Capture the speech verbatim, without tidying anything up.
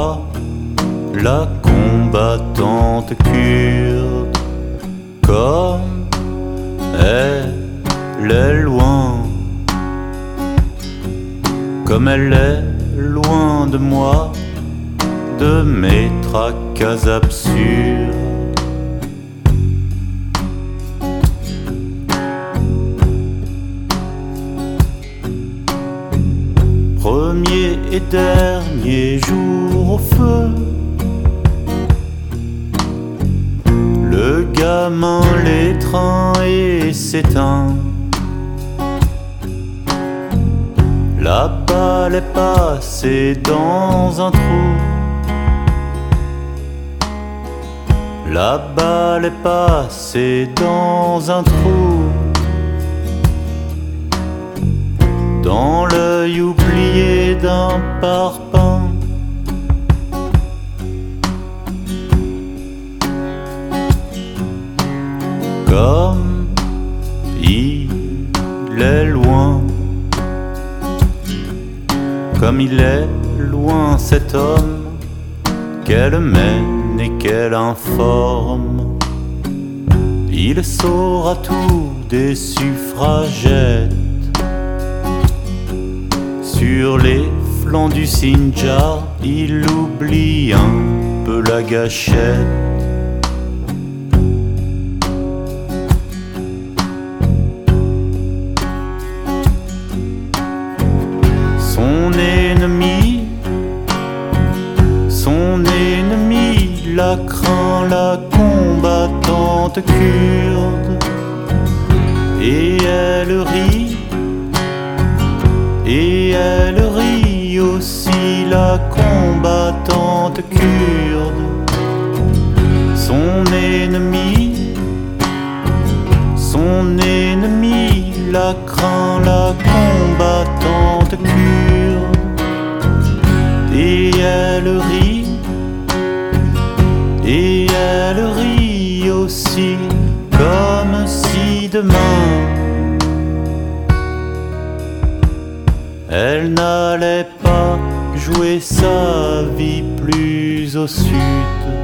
moi, la combattante kurde, comme elle est loin, comme elle est loin de moi, de mes tracas absurdes. Premier et dernier jour au feu, le gamin l'étreint et s'éteint. La balle est passée dans un trou, la balle est passée dans un trou, dans l'œil oublié d'un parpaing. Comme il est loin, comme il est loin cet homme qu'elle mène et qu'elle informe. Il saura tout des suffragettes sur les flancs du Sinjar. Il oublie un peu la gâchette. Son ennemi, son ennemi la craint, la combattante kurde, et elle rit, et elle rit aussi, la combattante kurde. Son ennemi, son ennemi la craint, la combattante kurde, et elle rit, et elle rit aussi, comme si demain elle n'allait pas jouer sa vie plus au sud.